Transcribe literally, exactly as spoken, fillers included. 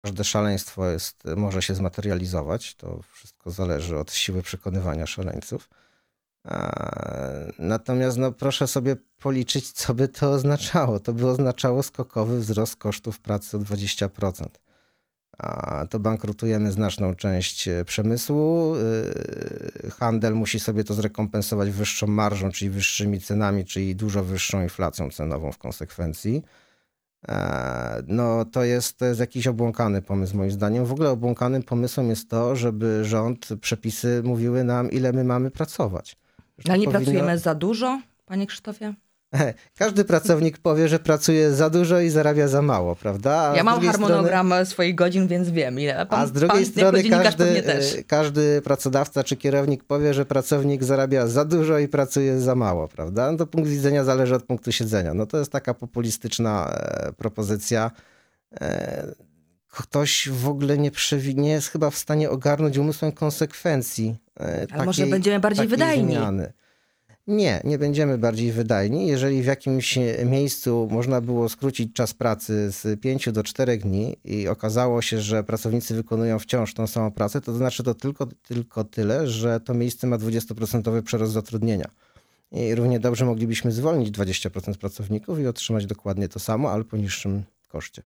Każde szaleństwo jest, może się zmaterializować. To wszystko zależy od siły przekonywania szaleńców. Natomiast no, proszę sobie policzyć, co by to oznaczało. To by oznaczało skokowy wzrost kosztów pracy o dwadzieścia procent. A to bankrutujemy znaczną część przemysłu. Handel musi sobie to zrekompensować wyższą marżą, czyli wyższymi cenami, czyli dużo wyższą inflacją cenową w konsekwencji. No to jest, to jest jakiś obłąkany pomysł moim zdaniem. W ogóle obłąkanym pomysłem jest to, żeby rząd, przepisy mówiły nam, ile my mamy pracować. Ale nie powinno... pracujemy za dużo, panie Krzysztofie? Każdy pracownik powie, że pracuje za dużo i zarabia za mało, prawda? A ja mam harmonogram strony... swoich godzin, więc wiem. Ile pan, A z drugiej pan, strony każdy, też. każdy pracodawca czy kierownik powie, że pracownik zarabia za dużo i pracuje za mało, prawda? No to punkt widzenia zależy od punktu siedzenia. No to jest taka populistyczna e, propozycja. E, ktoś w ogóle nie, przewi- nie jest chyba w stanie ogarnąć umysłem konsekwencji e, Ale takiej, może będziemy bardziej wydajni. Zmiany. Nie, nie będziemy bardziej wydajni. Jeżeli w jakimś miejscu można było skrócić czas pracy z pięciu do czterech dni i okazało się, że pracownicy wykonują wciąż tą samą pracę, to znaczy to tylko, tylko tyle, że to miejsce ma dwudziestoprocentowy przerost zatrudnienia. I równie dobrze moglibyśmy zwolnić dwadzieścia procent pracowników i otrzymać dokładnie to samo, ale po niższym koszcie.